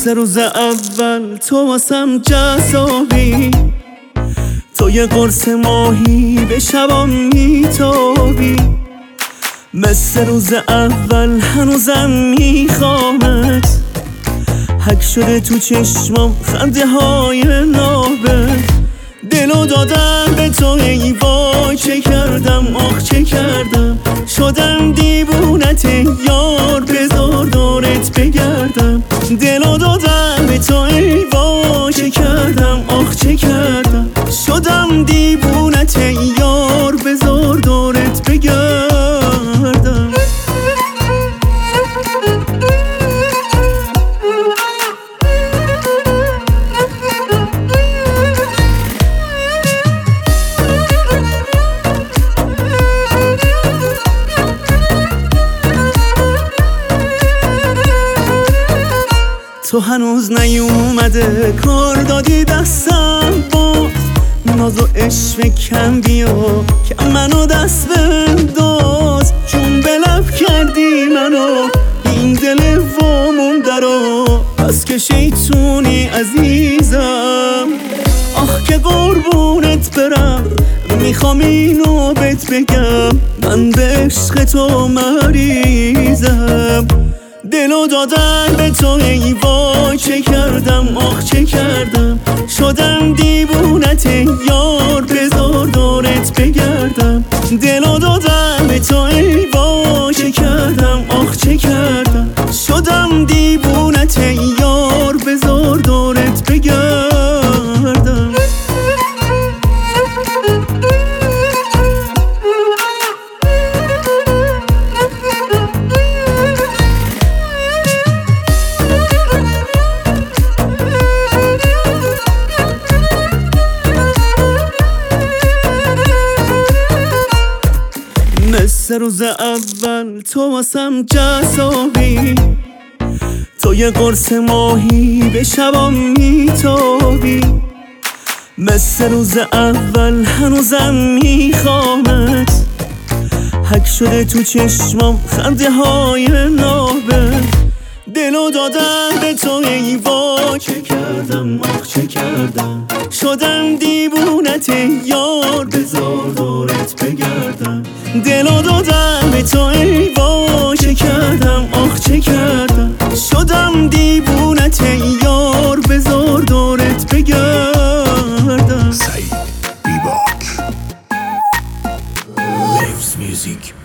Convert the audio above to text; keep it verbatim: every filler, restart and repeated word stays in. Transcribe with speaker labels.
Speaker 1: مثل روز اول تو واسم جذابی، تو یه قرص ماهی به شبام میتابی. مثل روز اول هنوزم میخوامت، حک شده تو چشمام خنده های نابت. دلو دادم به تو ای وای، چه کردم آخ چه کردم، شدم دیوونت یار بذار دورت بگردم. دلو دادم به تو ای وای، چه کردم آخ چه کردم، شدم دیوونت یار بذار دورت بگردم. تو هنوز نیومده کار دادی دستم باز، ناز و عشق کم بیا که منو دست بنداز. چون به لب کردی منو این دل وامونده رو، پس که شیطونی عزیزم. آخ که قربونت برم، میخوام اینو بهت بگم، من به عشق تو مریضم. دلو دادم به تو ای وای، چه کردم آخ چه کردم، شدم دیوونت یار بذار دورت بگردم. دلو دادم به تو ای وای، چه کردم آخ چه کردم، شدم دیوونت یار بذار دورت بگردم. مثل روز اول تو واسم جذابی، تو یه قرص ماهی به شبام میتابی. مثل روز اول هنوزم میخوامت، حک شده تو چشمام خنده های نابت. دلو دادم به تو ای وای، چه کردم آخ چه کردم، شدم دیوونت یار بذار دورت بگردم. دلو دادم به تو ای وای، چه کردم آخ چه کردم، شدم دیوونت یار بذار دورت بگردم.
Speaker 2: سعید بیباک Lives Music.